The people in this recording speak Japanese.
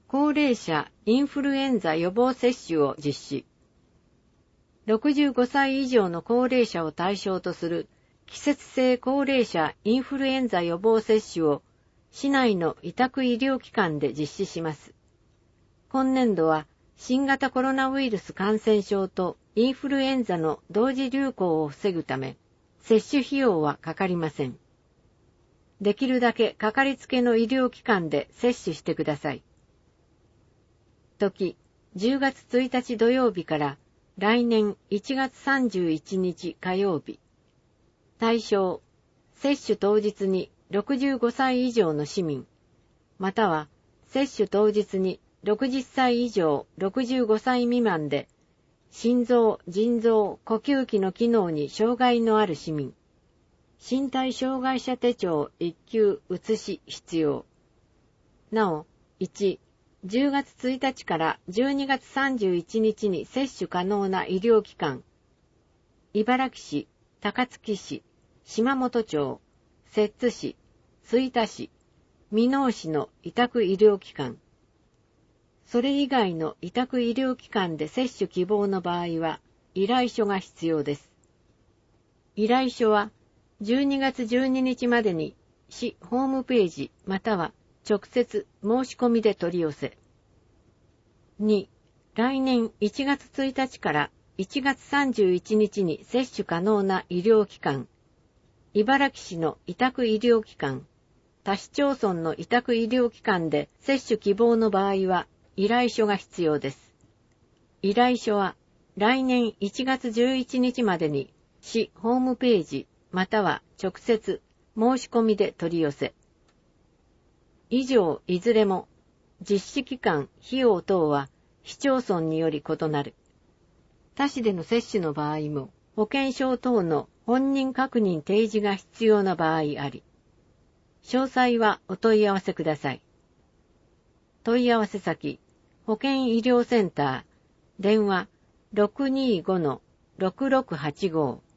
高齢者インフルエンザ予防接種を実施。65歳以上の高齢者を対象とする季節性高齢者インフルエンザ予防接種を市内の委託医療機関で実施します。今年度は新型コロナウイルス感染症とインフルエンザの同時流行を防ぐため、接種費用はかかりません。できるだけかかりつけの医療機関で接種してください。時、10月1日土曜日から来年1月31日火曜日。対象、接種当日に65歳以上の市民、または接種当日に60歳以上65歳未満で、心臓、腎臓、呼吸器の機能に障害のある市民、身体障害者手帳1級写し必要。なお、1、10月1日から12月31日に接種可能な医療機関、茨城市、高槻市、島本町、摂津市、吹田市、箕面市の委託医療機関。それ以外の委託医療機関で接種希望の場合は、依頼書が必要です。依頼書は、12月12日までに市ホームページまたは直接申し込みで取り寄せ。2、来年1月1日から1月31日に接種可能な医療機関、茨城市の委託医療機関、他市町村の委託医療機関で接種希望の場合は依頼書が必要です。依頼書は来年1月11日までに市ホームページまたは直接申し込みで取り寄せ。以上いずれも実施期間、費用等は市町村により異なる。他市での接種の場合も保険証等の本人確認提示が必要な場合あり。詳細はお問い合わせください。問い合わせ先、保健医療センター、電話 625-6685